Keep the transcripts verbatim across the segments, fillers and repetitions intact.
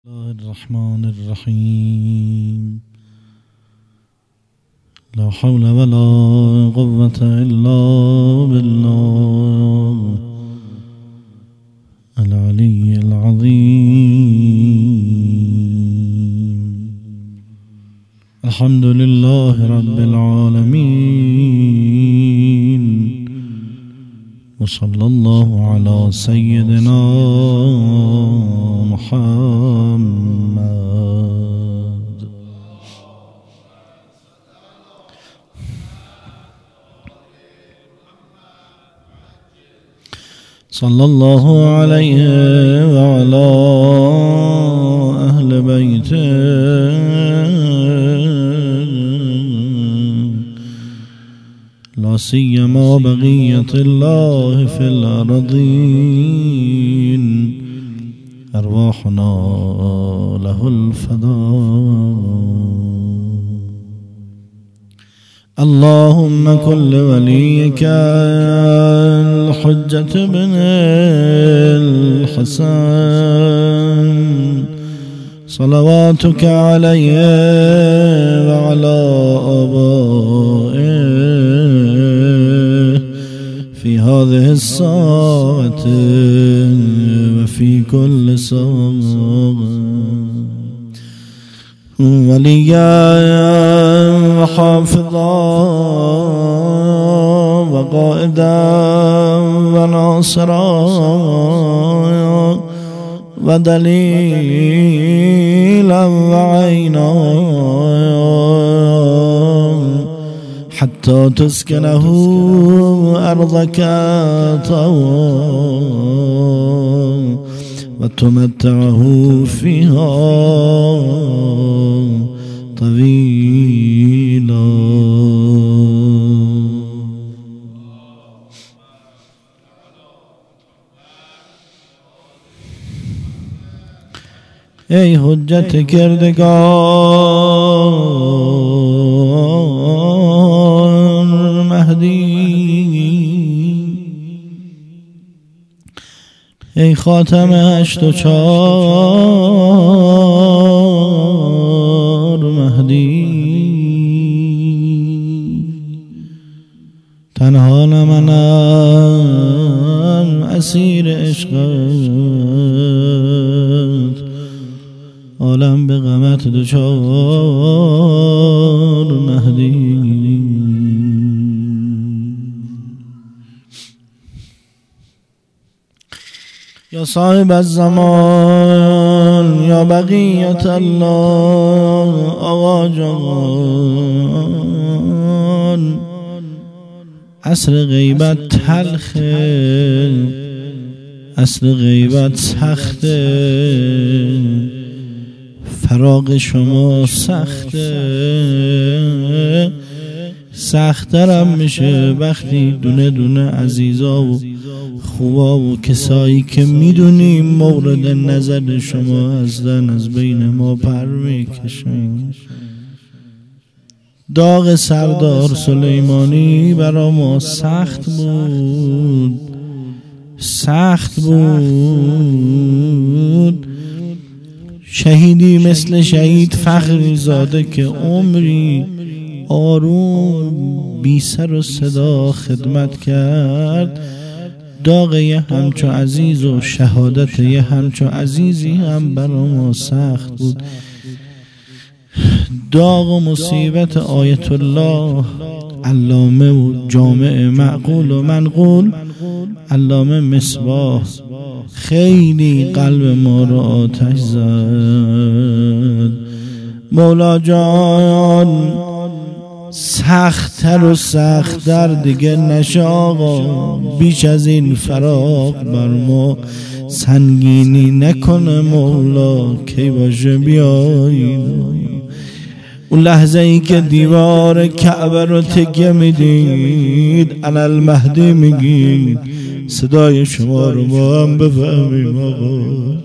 الله الرحمن الرحيم. لا حول ولا قوة إلا بالله العلي العظيم. الحمد لله رب العالمين، وصلى الله على سيدنا محمد. صلى الله عليه وعلى أهل بيته لا سيما بقية الله في الأرضين، أرواحنا له الفداء. اللهم كن لوليك الحجة بن الحسن صلواتك عليه وعلى آبائه في هذه الساعة وفي كل ساعة، وليا وحافظا وقائدا وناصرا ودليلا وعينا، حتى تسكنه أرضك طوعا وتمتعه فيها طويلا. ای حجت کردگار مهدی، ای خاتم هشت و چار مهدی، تنها نمنم اسیر عشقت، عالم به غمت دوچار مهدی. یا صاحب الزمان یا بقیت الله، آقا جان عصر غیبت تلخه، عصر غیبت سخته، فراق شما سخته، سخترم میشه وقتی دونه دونه عزیزا و خوبا و کسایی که میدونیم مورد نظر شما هستن از بین ما پر میکشن. داغ سردار سلیمانی برا ما سخت بود، سخت بود. شهیدی مثل شهید فخری زاده که عمری آروم بی سر و صدا خدمت کرد، داغ یه همچو عزیز و شهادت یه همچو عزیزی هم برا ما سخت بود. داغ و مصیبت آیت الله علامه و جامع معقول و منقول علامه مصباح خیلی قلب ما را آتش زد. مولا جان سخت‌تر و سخت‌تر دیگه نشه آقا، بیش از این فراق بر ما سنگینی نکنه مولا. کی باشه بیایید اون لحظه ای که دیوار کعبه رو تکیه میدید انا المهدی میگید، صدای شما رو ما هم بفهمیم آقا.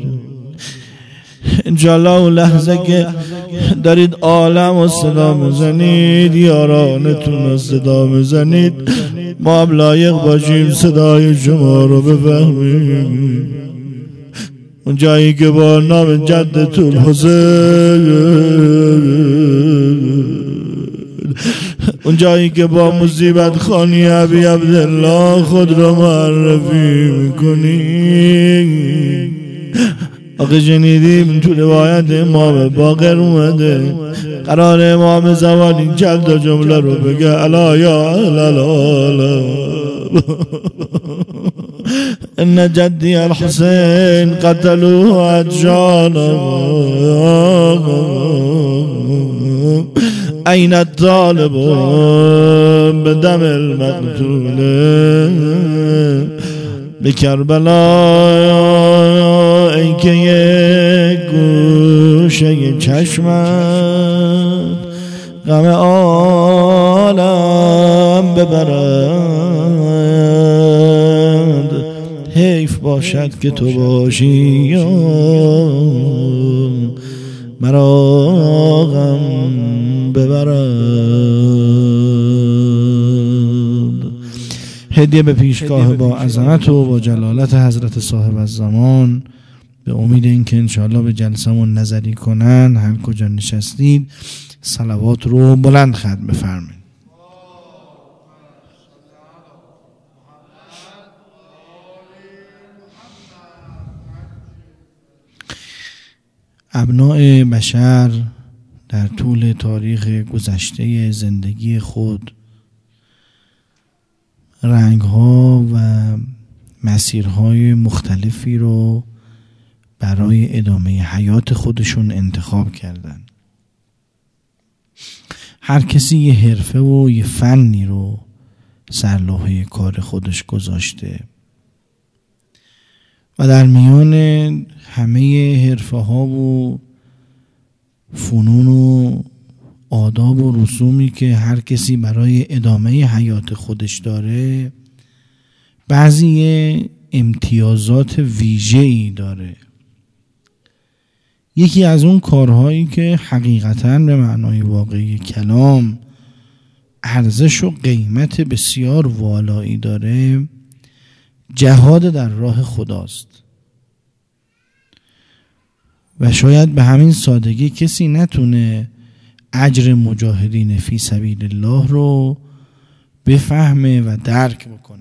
انشالله اون لحظه که دارید عالم و صدا میزنید، یارانتون رو صدا میزنید، ما هم لایق باشیم صدای شما رو بفهمیم. اون جایی که با نام جدت الحسین، اون جایی که با مصیبت خانی ابی عبدالله خود رو معرفی میکنی. آقا شنیدیم تو روایت امام باقر اومده قرار امام زمان این چند جمله رو بگه: الا یا الالا ان جدی الحسین قتلوه اجانا این الطالب بدم المقتول به کربلا، ای که یک گوشه چشمت غم عالم ببرد، حیف باشد که تو باشی مرا غم ببرد. هدیه به پیشگاه با عظمت و با جلالت حضرت صاحب الزمان، به امید اینکه انشاءالله به جلسمون نظری کنن. هر کجا نشستید صلوات رو بلند ختم بفرمایید. ابناء بشر در طول تاریخ گذشته زندگی خود رنگ‌ها و مسیرهای مختلفی رو برای ادامه حیات خودشون انتخاب کردن. هر کسی یه حرفه و یه فنی رو سرلوحه کار خودش گذاشته و در میان همه حرفه ها و فنون و آداب و رسومی که هر کسی برای ادامه حیات خودش داره، بعضی امتیازات ویژه‌ای داره. یکی از اون کارهایی که حقیقتاً به معنای واقعی کلام ارزش و قیمت بسیار والایی داره، جهاد در راه خداست. و شاید به همین سادگی کسی نتونه اجر مجاهدین فی سبیل الله رو بفهمه و درک بکنه.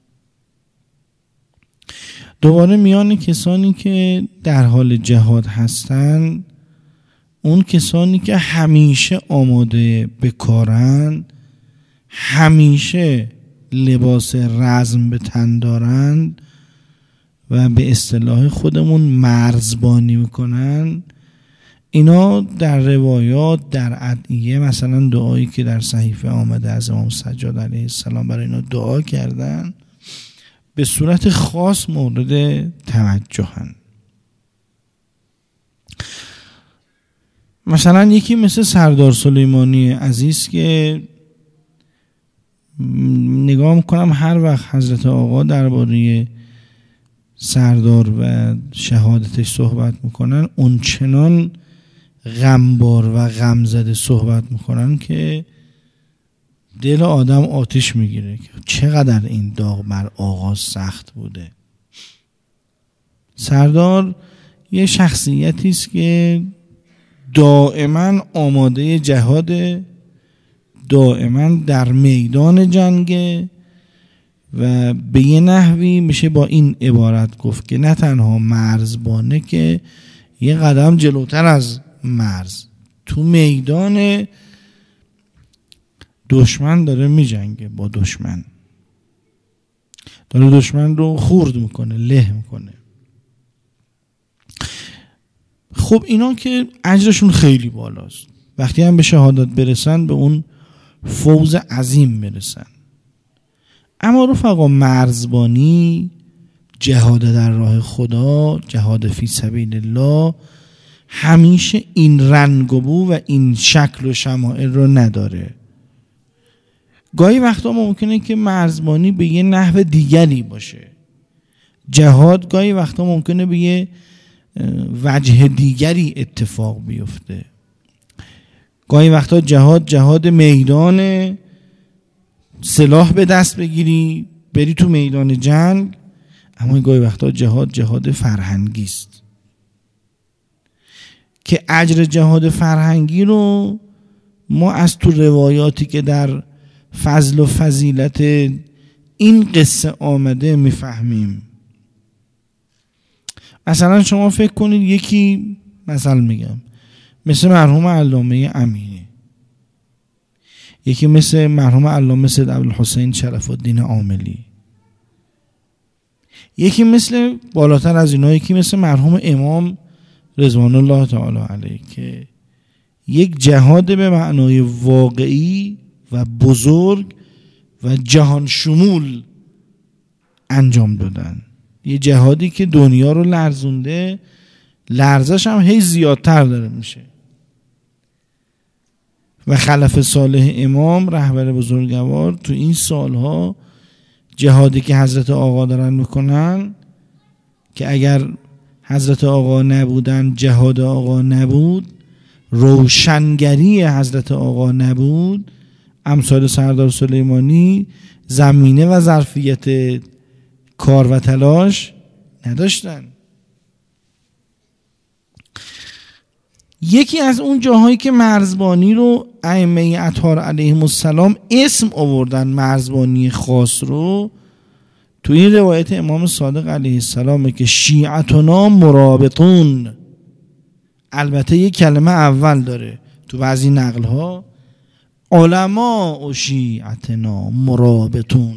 دوباره میان کسانی که در حال جهاد هستن، اون کسانی که همیشه آماده به کارن، همیشه لباس رزم به تن دارند و به اصطلاح خودمون مرزبانی میکنن، اینا در روایات، در ادعیه، مثلا دعایی که در صحیفه آمده از امام سجاد علیه السلام برای اینا دعا کردن، به صورت خاص مورد توجهن. مثلا یکی مثل سردار سلیمانی عزیز که نگاه میکنم هر وقت حضرت آقا درباره سردار و شهادتش صحبت میکنن، اون چنان غمبار و غمزده صحبت میکنن که دل آدم آتش میگیره که چقدر این داغ بر آقا سخت بوده. سردار یه شخصیتی است که دائما آماده جهاد، دائما در میدان جنگ و به یه نحوی میشه با این عبارت گفت که نه تنها مرزبانه که یه قدم جلوتر از مرز، تو میدان دشمن داره میجنگه، با دشمن داره دشمن رو خورد میکنه، له میکنه. خب اینا که اجرشون خیلی بالاست، وقتی هم به شهادت برسن به اون فوز عظیم برسن. اما رفقا، مرزبانی، جهاد در راه خدا، جهاد فی سبیل الله، همیشه این رنگ و بو و این شکل و شمائل رو نداره. گاهی وقتا ممکنه که مرزبانی به یه نحو دیگری باشه، جهاد گاهی وقتا ممکنه به یه وجه دیگری اتفاق بیفته. گاهی وقتا جهاد جهاد میدان، سلاح به دست بگیری بری تو میدان جنگ، اما گاهی وقتا جهاد جهاد فرهنگی است. که اجر جهاد فرهنگی رو ما از تو روایاتی که در فضل و فضیلت این قصه آمده میفهمیم. مثلا شما فکر کنید یکی، مثلا میگم مثل مرحوم علامه امینی، یکی مثل مرحوم علامه سید ابوالحسین شرف الدین عاملی، یکی مثل بالاتر از اینا یکی مثل مرحوم امام رضوان الله تعالی علیه که یک جهاد به معنای واقعی و بزرگ و جهان شمول انجام دادن. یه جهادی که دنیا رو لرزونده، لرزش هم هی زیادتر داره میشه. و خلف صالح امام رهبر بزرگوار تو این سالها جهادی که حضرت آقا دارن میکنن که اگر حضرت آقا نبودن جهاد آقا نبود، روشنگری حضرت آقا نبود، امثال سردار سلیمانی زمینه و ظرفیت کار و تلاش نداشتن. یکی از اون جاهایی که مرزبانی رو ائمه اطهار علیهم السلام اسم آوردن، مرزبانی خاص رو، تو این روایت امام صادق علیه السلامه که شیعتنا مرابطون، البته یک کلمه اول داره تو بعضی نقل ها، علماء و شیعتنا مرابطون،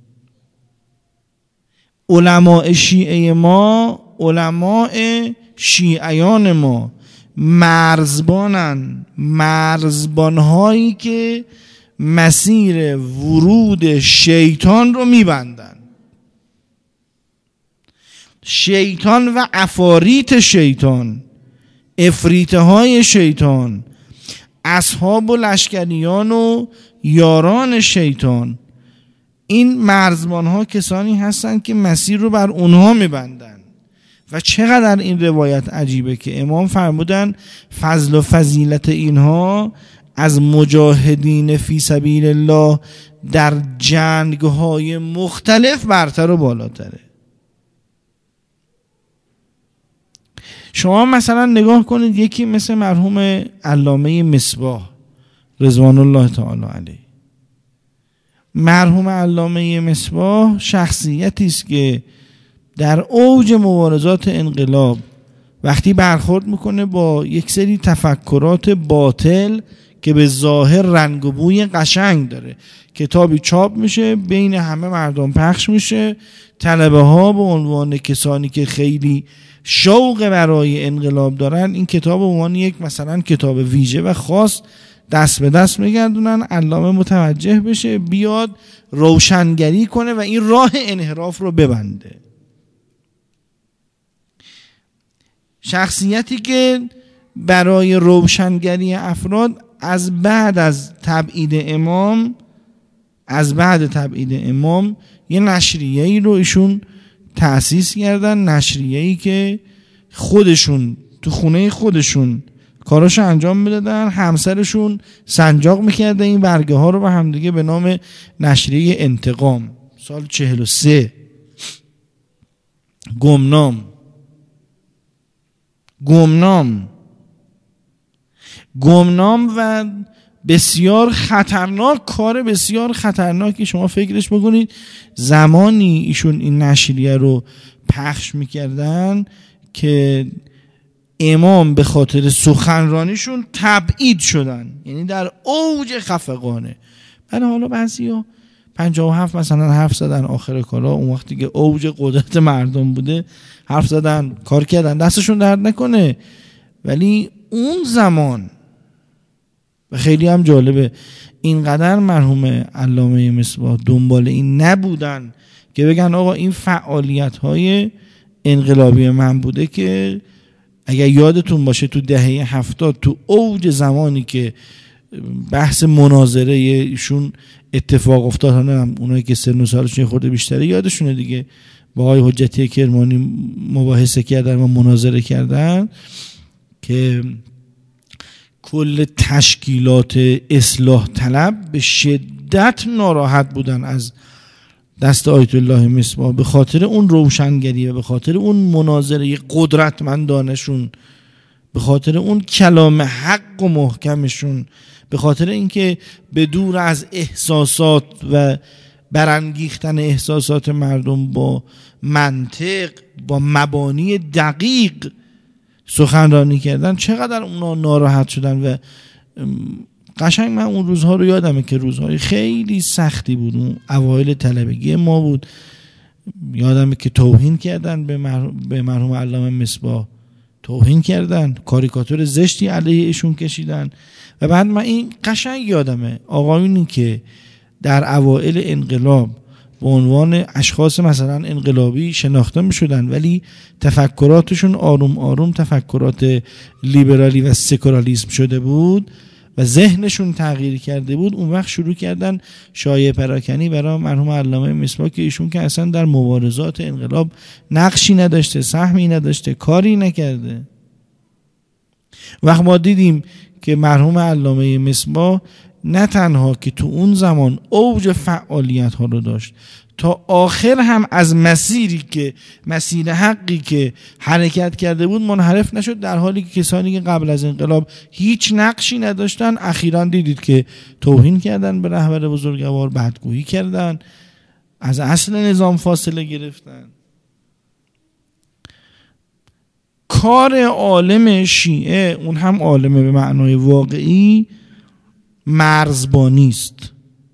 علماء شیعه ما، علماء شیعیان ما مرزبانن، مرزبانهایی که مسیر ورود شیطان رو میبندن. شیطان و عفاریت شیطان، افریته های شیطان، اصحاب و لشکریان و یاران شیطان، این مرزبان ها کسانی هستند که مسیر رو بر اونها میبندن. و چقدر این روایت عجیبه که امام فرمودن فضل و فضیلت اینها از مجاهدین فی سبیل الله در جنگ های مختلف برتر و بالاتره. شما مثلا نگاه کنید یکی مثل مرحوم علامه مصباح رضوان الله تعالی علیه. مرحوم علامه مصباح شخصیتی است که در اوج مبارزات انقلاب وقتی برخورد میکنه با یک سری تفکرات باطل که به ظاهر رنگ و بوی قشنگ داره، کتابی چاپ میشه، بین همه مردم پخش میشه، طلبه ها به عنوان کسانی که خیلی شوق برای انقلاب دارن این کتاب به عنوان یک مثلا کتاب ویژه و خاص دست به دست میگردونن، علامه متوجه بشه، بیاد روشنگری کنه و این راه انحراف رو ببنده. شخصیتی که برای روشنگری افراد از بعد از تبعید امام از بعد تبعید امام یه نشریه‌ای رو ایشون تأسیس کردن، نشریه‌ای که خودشون تو خونه خودشون کاراشو انجام میدادن، همسرشون سنجاق میکرده این برگه ها رو به همدیگه به نام نشریه انتقام. سال چهل و سه گمنام گمنام گمنام و بسیار خطرناک، کار بسیار خطرناکی. شما فکرش بکنید زمانی ایشون این نشریه رو پخش میکردن که امام به خاطر سخنرانیشون تبعید شدن، یعنی در اوج خفقانه. ولی حالا بعضیا پنجاه و هفت مثلا حرف زدن آخر کارا، اون وقتی که اوج قدرت مردم بوده حرف زدن، کار کردن، دستشون درد نکنه. ولی اون زمان و خیلی هم جالبه اینقدر مرحوم علامه مصباح دنبال این نبودن که بگن آقا این فعالیت های انقلابی من بوده که اگر یادتون باشه تو دهه هفتاد تو اوج زمانی که بحث مناظره ایشون اتفاق افتاد، هم اونایی که سن و سالشون خورده بیشتره یادشونه دیگه، با آقای حجتی کرمانی مباحثه کردن و مناظره کردن که کل تشکیلات اصلاح طلب به شدت ناراحت بودن از دست آیت الله مصباح به خاطر اون روشنگری و به خاطر اون مناظره قدرتمندانشون به خاطر اون کلام حق و محکمشون، به خاطر اینکه به دور از احساسات و برانگیختن احساسات مردم با منطق، با مبانی دقیق سخنرانی کردن، چقدر اونا ناراحت شدن. و قشنگ من اون روزها رو یادمه که روزهای خیلی سختی بود، اون اوایل طلبگی ما بود. یادمه که توهین کردن به, مر... به مرحوم علامه مصباح، توهین کردن، کاریکاتور زشتی علیه ایشون کشیدن. و بعد من این قشنگ یادمه آقایونی که در اوائل انقلاب به عنوان اشخاص مثلا انقلابی شناخته می شدن ولی تفکراتشون آروم آروم تفکرات لیبرالی و سکولاریسم شده بود و ذهنشون تغییر کرده بود، اون وقت شروع کردن شایعه پراکنی برای مرحوم علامه مصباح که ایشون که اصلا در مبارزات انقلاب نقشی نداشته، سهمی نداشته، کاری نکرده. وقت ما دیدیم که مرحوم علامه مصباح نه تنها که تو اون زمان اوج فعالیت ها رو داشت، تا آخر هم از مسیری که مسیر حقی که حرکت کرده بود منحرف نشد، در حالی که کسانی که قبل از انقلاب هیچ نقشی نداشتن اخیراً دیدید که توهین کردن به رهبر بزرگوار، بدگویی کردن، از اصل نظام فاصله گرفتن. کار عالم شیعه، اون هم عالم به معنای واقعی، مرزبانی است.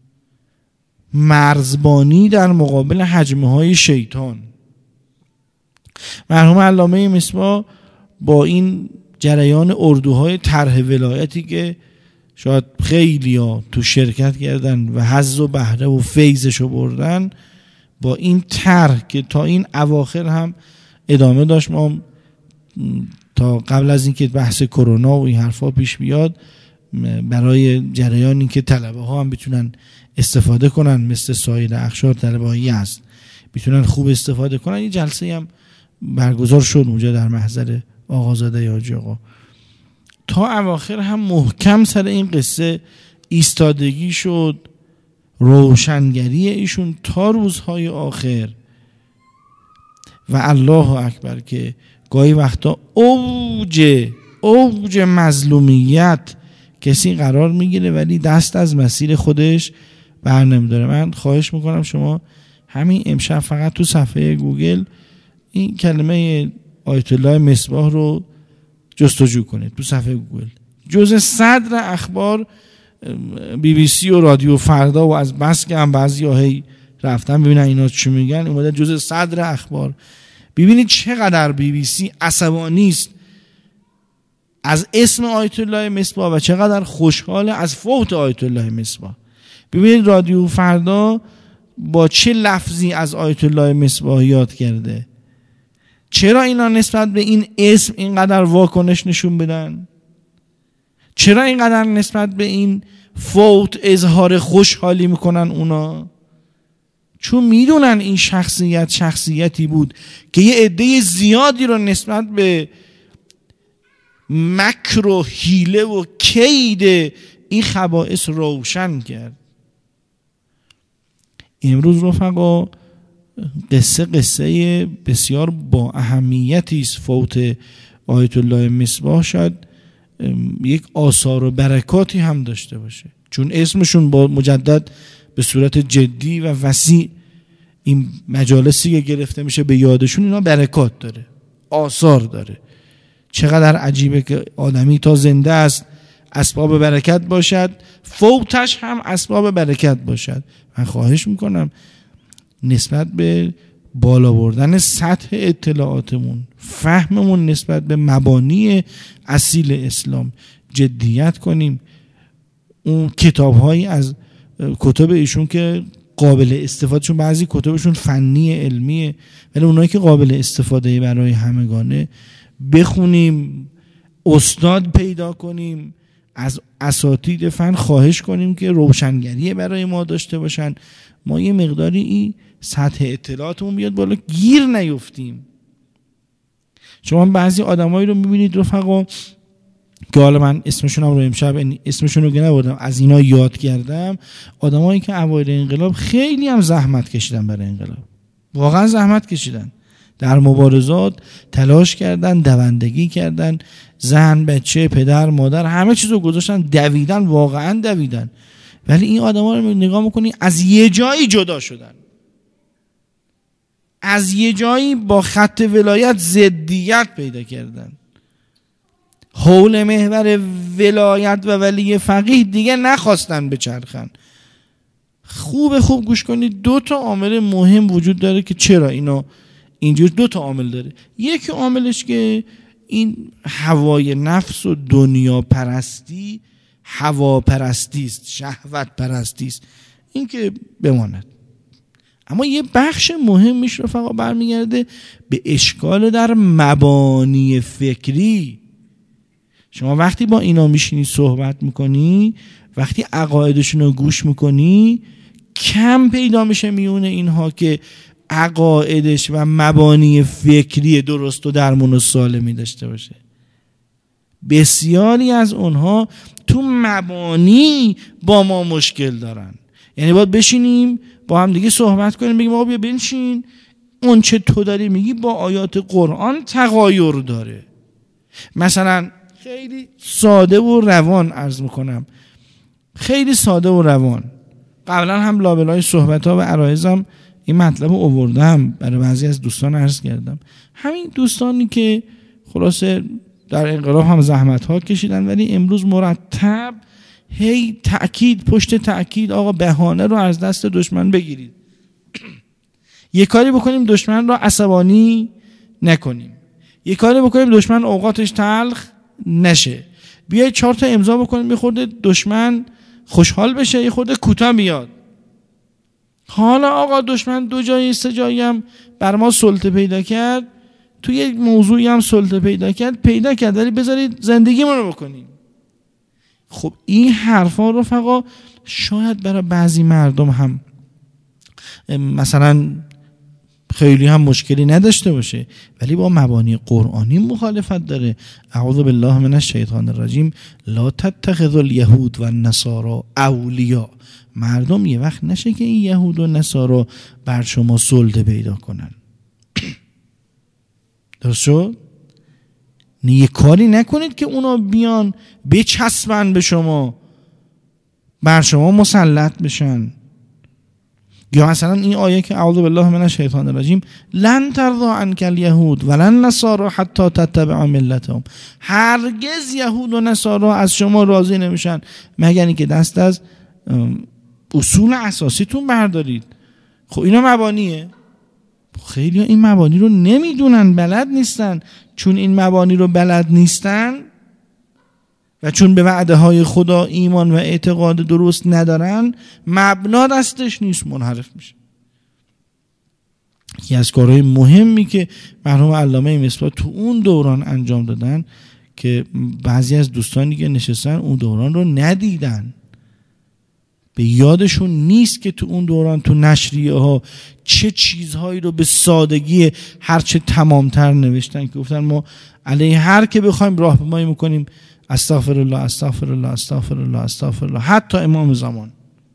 مرزبانی در مقابل هجمه های شیطان. مرحوم علامه مصباح با این جریان اردوهای طرح ولایتی که شاید خیلی ها تو شرکت کردن و حظ و بهره و فیضشو بردن، با این طرح که تا این اواخر هم ادامه داشت، ما تا قبل از اینکه بحث کرونا و این حرفا پیش بیاد، برای جریانی که طلبه ها هم بتونن استفاده کنن، مثل سایر اقشار طلبه هایی هست بتونن خوب استفاده کنن، یه جلسه هم برگزار شد اونجا در محضر آقازاده حاجی آقا. تا اواخر هم محکم سر این قصه ایستادگی شد، روشنگری ایشون تا روزهای آخر. و الله اکبر که گاهی وقتا اوج اوج مظلومیت کسی قرار میگیره ولی دست از مسیر خودش بر نمیداره. من خواهش میکنم شما همین امشب فقط تو صفحه گوگل این کلمه آیت الله مصباح رو جستجو کنید تو صفحه گوگل. جزء صدر اخبار بی بی سی و رادیو فردا و از بس که هم بعضی هایی رفتن ببینن اینا چی میگن، اومده جزء صدر اخبار. ببینید چقدر بی بی سی عصبانی است از اسم آیت الله مصباح و چقدر خوشحال از فوت آیت الله مصباح. ببینید رادیو فردا با چه لفظی از آیت الله مصباح یاد کرده. چرا اینا نسبت به این اسم اینقدر واکنش نشون بدن؟ چرا اینقدر نسبت به این فوت اظهار خوشحالی میکنن اونا؟ چون میدونن این شخصیت شخصیتی بود که یه عده زیادی رو نسبت به مکر و حیله و کید این خبائث روشن کرد. امروز رفقا قصه قصه بسیار با اهمیتی است. فوت آیت الله مصباح شاید یک آثار و برکاتی هم داشته باشه، چون اسمشون با مجدد به صورت جدی و وسیع این مجالسی که گرفته میشه به یادشون، اینا برکات داره، آثار داره. چقدر عجیبه که آدمی تا زنده است اسباب برکت باشد، فوتش هم اسباب برکت باشد. من خواهش میکنم نسبت به بالا بردن سطح اطلاعاتمون، فهممون نسبت به مبانی اصیل اسلام جدیت کنیم. اون کتاب‌هایی از کتب ایشون که قابل استفاده، چون بعضی کتابشون فنی علمیه ولی اونایی که قابل استفاده برای همگانه بخونیم، استاد پیدا کنیم، از اساتید فن خواهش کنیم که روشنگری برای ما داشته باشن، ما یه مقداری این سطح اطلاعاتمون بیاد بالا، گیر نیفتیم. شما بعضی آدمایی رو میبینید رفقا که حالا من اسمشون هم رو امشب اسمشون رو که نبردم از اینا یاد کردم، آدمایی که اوایل انقلاب خیلی هم زحمت کشیدن برای انقلاب، واقعا زحمت کشیدن، در مبارزات تلاش کردن، دوندگی کردن، زن، بچه، پدر، مادر همه چیز رو گذاشتن دویدن، واقعا دویدن. ولی این آدم ها رو نگاه میکنی از یه جایی جدا شدن، از یه جایی با خط ولایت ضدیت پیدا کردن. حول محور ولایت و ولی فقیه دیگه نخواستن بچرخن. خوب خوب گوش کنید، دو تا عامل مهم وجود داره که چرا اینا اینجور. دو تا عامل داره. یکی عاملش که این هوای نفس و دنیا پرستی، هوا پرستی است، شهوت پرستی است، این که بماند. اما یه بخش مهمش رفقا برمیگرده به اشکال در مبانی فکری. شما وقتی با اینا میشینی صحبت میکنی، وقتی عقایدشون رو گوش میکنی، کم پیدا میشه میونه اینها که عقایدش و مبانی فکری درست و درمون و سالمی داشته باشه. بسیاری از اونها تو مبانی با ما مشکل دارن. یعنی باید بشینیم با هم دیگه صحبت کنیم، بگیم آقا بیا بنشین، اون چه تو داری میگی با آیات قرآن تغایر داره. مثلا خیلی ساده و روان عرض میکنم، خیلی ساده و روان. قبلا هم لابلای صحبت ها و عرایزم این مطلب رو آوردم، برای بعضی از دوستان عرض کردم. همین دوستانی که خلاصه در انقلاب هم زحمت ها کشیدن ولی امروز مرتب هی تأکید پشت تأکید آقا بهانه رو از دست دشمن بگیرید، یه کاری بکنیم دشمن رو عصبانی نکنیم، یه کاری بکنیم دشمن اوقاتش تلخ نشه، بیاید چهار تا امضا بکنیم یه خورده دشمن خوشحال بشه، یه خورده کوتاه بیاد. حالا آقا دشمن دو جایی سه جایی هم بر ما سلطه پیدا کرد، توی یک موضوعی هم سلطه پیدا کرد پیدا کرد ولی بذارید زندگی ما رو بکنیم. خب این حرفا رو فقط شاید برای بعضی مردم هم مثلا خیلی هم مشکلی نداشته باشه ولی با مبانی قرآنی مخالفت داره. اعوذ بالله من الشیطان الرجیم، لا تتخذوا اليهود و النصارى اولیاء. مردم یه وقت نشه که این یهود و نصارا بر شما سلطه پیدا کنن. درست شد؟ یه کاری نکنید که اونا بیان بچسبن به شما، بر شما مسلط بشن. یا مثلا این آیه که اعوذ بالله من الشیطان الرجیم، لن ترضى عنك اليهود ولا النصارى حتى تتبع ملتهم. هرگز یهود و نصارا از شما راضی نمیشن مگر اینکه دست از اصول اساسیتون بردارید. خب اینا مبانیه. خیلی ها این مبانی رو نمیدونن، بلد نیستن. چون این مبانی رو بلد نیستن و چون به وعده های خدا ایمان و اعتقاد درست ندارن، مبنا دستش نیست، منحرف میشه. یکی از کارهای مهمی که مرحوم علامه مصباح تو اون دوران انجام دادن که بعضی از دوستانی که نشستن اون دوران رو ندیدن، به یادشون نیست که تو اون دوران تو نشریه ها چه چیزهایی رو به سادگی هرچه تمامتر نوشتن که گفتن ما علیه هر که بخوایم راهپیمایی میکنیم استغفر الله استغفر الله استغفر الله استغفر الله. حتی امام زمان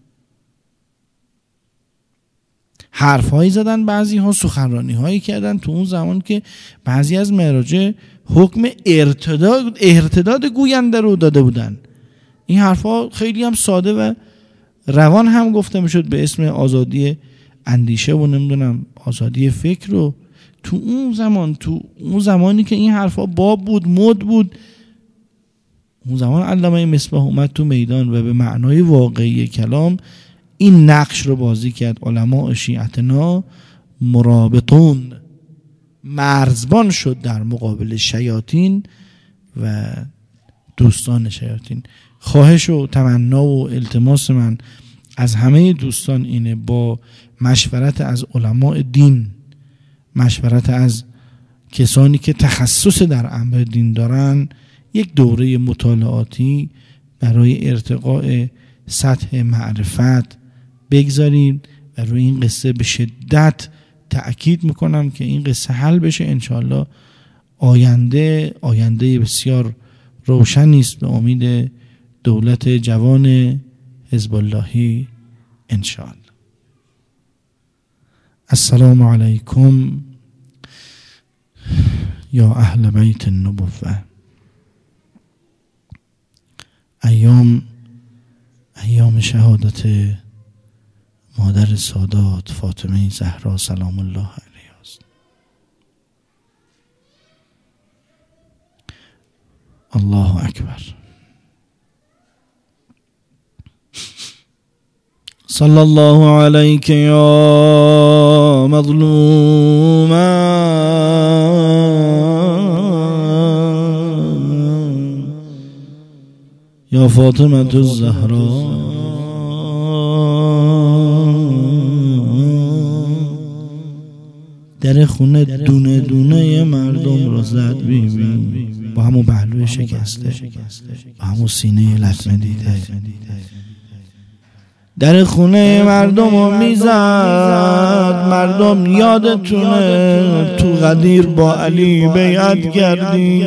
حرف هایی زدن، بعضی ها سخنرانی هایی کردن تو اون زمان که بعضی از مراجع حکم ارتداد ارتداد گوینده رو داده بودن. این حرف ها خیلی هم ساده و روان هم گفته میشد به اسم آزادی اندیشه و نمیدونم آزادی فکر رو. تو اون زمان تو اون زمانی که این حرفا باب بود، مد بود، اون زمان علامه مصباح اومد تو میدان و به معنای واقعی کلام این نقش رو بازی کرد. علماء شیعتنا مرابطون، مرزبان شد در مقابل شیاطین و دوستان شیاطین. خواهش و تمنا و التماس من از همه دوستان اینه با مشورت از علماء دین، مشورت از کسانی که تخصص در امر دین دارن، یک دوره مطالعاتی برای ارتقاء سطح معرفت بگذاریم و روی این قصه به شدت تأکید میکنم که این قصه حل بشه. انشاءالله آینده آینده بسیار روشنی است به امید دولت جوان حزب اللهی انشاءالله. السلام علیکم یا اهل بیت النبوة. ایام ایام شهادت مادر سادات فاطمه زهرا سلام الله علیها است. الله اکبر. صلی الله علیک یا مظلوما یا فاطمه الزهرا. در خونه دونه دونه مردم را زد بی بی با همون پهلوی شکسته، با همون سینه لطمه دیده. در خونه مردم رو میزد. مردم یادتونه تو غدیر با علی بیعت کردی.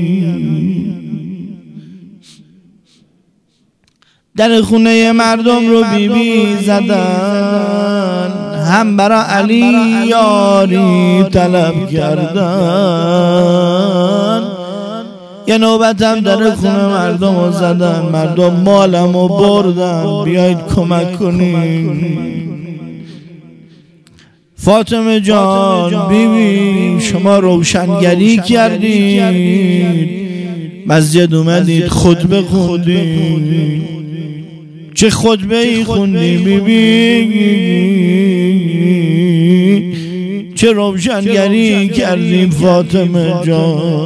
در خونه مردم رو بی بی زدن، هم برا علی یاری طلب کردن. یه نوبت هم در خونه مردم رو زدن. مردم مالم رو بردن، بیایید کمک کنین. فاطمه جان بی بی شما روشنگری کردید، مسجد اومدید خطبه خوندید. چه خطبه ای خوندی بی بی، چه روشنگری کردی فاطمه جان.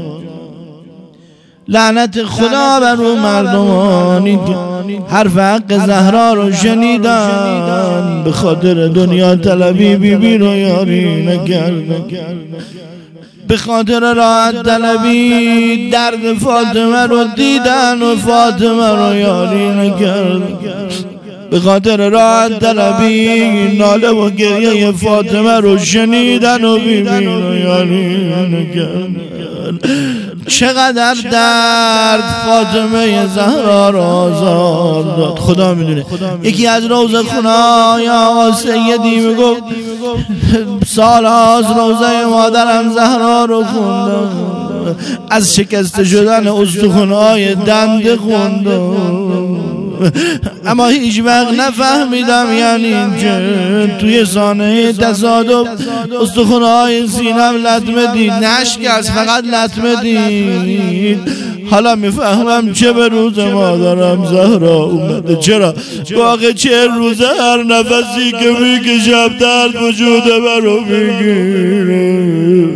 لعنت خدا بر اون مردمانی که حرف حق زهرا رو شنیدن، به خاطر دنیا طلبی بی بی رو یاری نکردن، به خاطر راحت طلبی درد فاطمه رو دیدن و فاطمه رو یاری نکردن، به خاطر راحت طلبی ناله و گریه فاطمه رو شنیدن و بی بی رو یاری نکردن. چقدر درد فاطمه زهرا را آزار داد خدا میدونه. یکی از روزه خونای آقا سیدی میگفت سال هاست روزه مادرم زهرا رو خوندم، از شکست شدن استخونهای دنده خوندم، اما هیچ وقت نفهمیدم یعنی که توی سانه تصادف استخونهای سینم لطمه دید، نشکست فقط لطمه دید. حالا میفهمم چه به روز مادرم زهرا اومده. چرا؟ واقع چه روزه هر نفسی که میکشم درد وجود برو میگیره.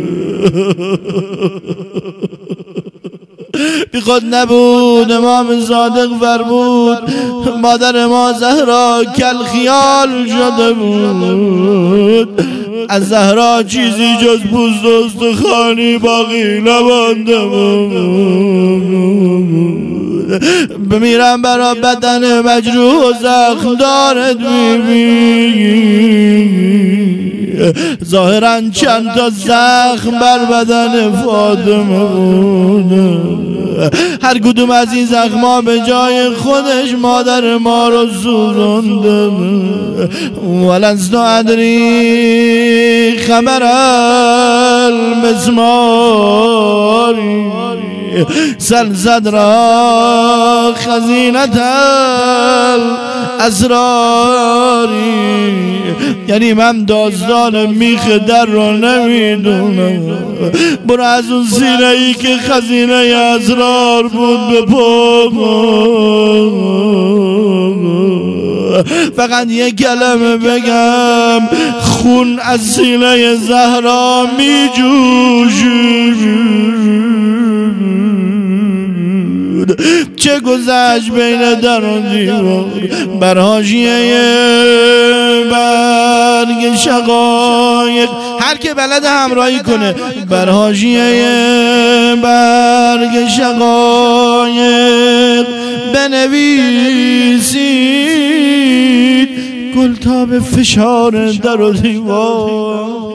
بی خود نبود امام صادق فرمود مادر ما زهرا کل خیال شده بود، از زهرا چیزی جز پوست و استخوانی باقی نمانده بود. بمیرم برا بدن مجروح و زخم دارد میبینی. ظاهرا چند تا زخم بر بدن فاطمه بود، هر کدوم از این زخما به جای خودش مادر ما رو سوزونده. ولست ادری خبر المسماری سل صدرا خزینت الاسراری. یعنی من داستان میخ در رو نمیدونم، برو از اون سینه ای که خزینه اسرار بود به پا. فقط یک کلمه بگم، خون از سینه زهرا میجوشید. چه گذشت بین در و دیوار، بر حاشیه برگ شقایق، هر که بلد همراهی کنه، بر حاشیه برگ شقایق بنویسید گل تا به فشار در و دیوار.